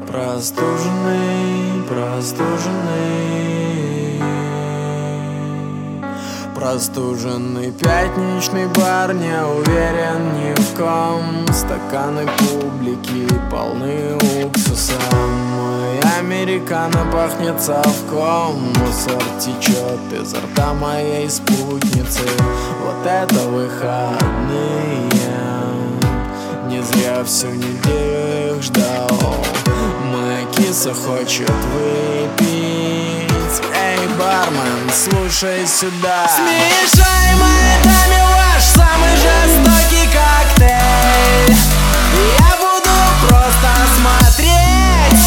Простуженный, простуженный пятничный бар, не уверен ни в ком. Стаканы публики полны уксуса. Мой американо пахнет совком. Мусор течет изо рта моей спутницы. Вот это выходные. Не зря всю неделю их ждал. Моя киса хочет выпить. Эй, бармен, слушай сюда. Смешай моей даме ваш самый жестокий коктейль. Я буду просто смотреть,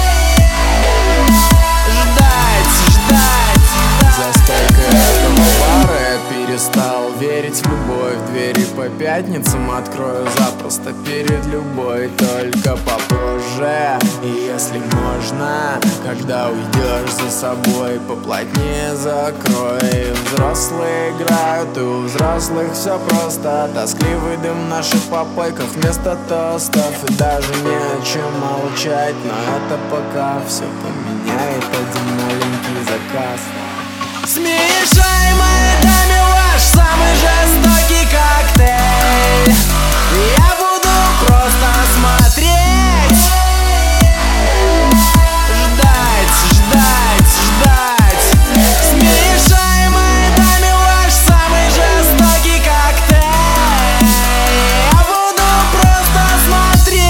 ждать. За стойкой этого бара я перестал верить в любовь. Двери по пятницам открою запросто перед любой, только попозже. И если можно, когда уйдешь за собой, поплотнее закрой. Взрослые играют, и у взрослых все просто. Тоскливый дым в наших попойках вместо тостов. И даже не о чем молчать, но это пока все поменяет один маленький заказ. Смешай моей даме ваш самый жестокий коктейль. Я буду просто смотреть, ждать. Смешай моей даме ваш самый жестокий коктейль. Я буду просто смотреть.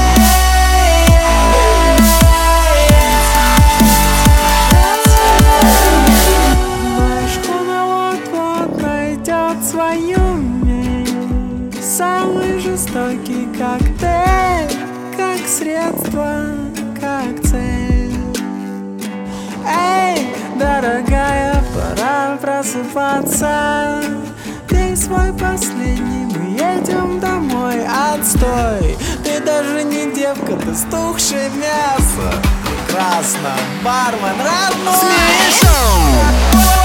Свою месть. Самый жестокий коктейль, как средство, как цель. Эй, дорогая, пора просыпаться. Пей свой последний, мы едем домой. Отстой, ты даже не девка, ты стухшее мясо. Прекрасно, бармен родной. Смешон.